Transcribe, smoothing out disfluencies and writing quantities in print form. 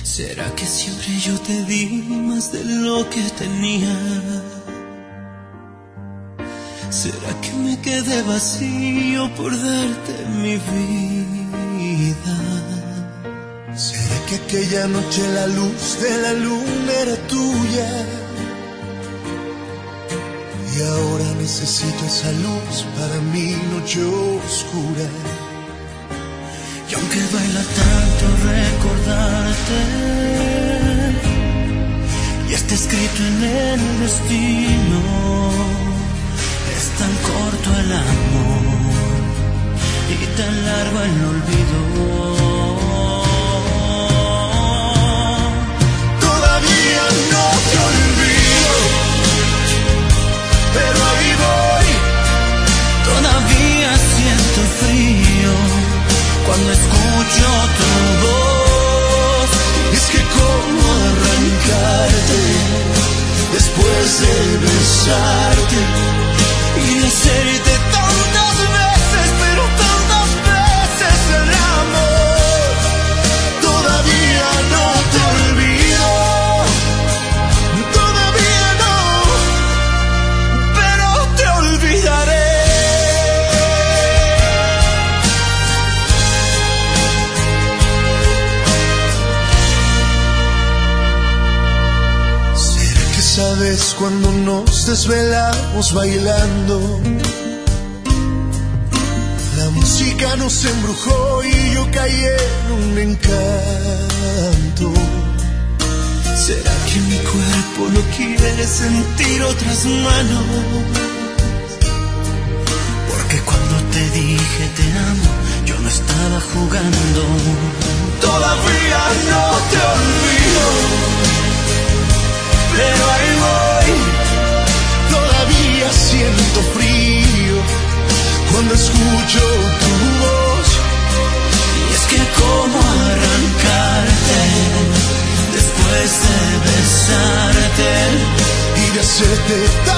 ¿Será que siempre yo te di más de lo que tenía? ¿Será que me quedé vacío por darte mi vida? ¿Será que aquella noche la luz de la luna era tuya? Y ahora necesito esa luz para mi noche oscura. Y aunque duela tanto recordarte, y está escrito en el destino, es tan corto el amor y tan largo el olvido. Todavía no te olvido, pero ahí voy. Todavía siento frío cuando escucho tu voz. Es que cómo arrancarte después de besarte y de hacerte tantas veces, pero tantas veces el amor. Todavía no te olvido, todavía no, pero te olvidaré. ¿Sabes cuando nos desvelamos bailando? La música nos embrujó y yo caí en un encanto. ¿Será que mi cuerpo no quiere sentir otras manos? Porque cuando te dije te amo, yo no estaba jugando. Todavía no te olvido, pero ahí voy. Todavía siento frío cuando escucho tu voz. Y es que cómo arrancarte después de besarte y de hacerte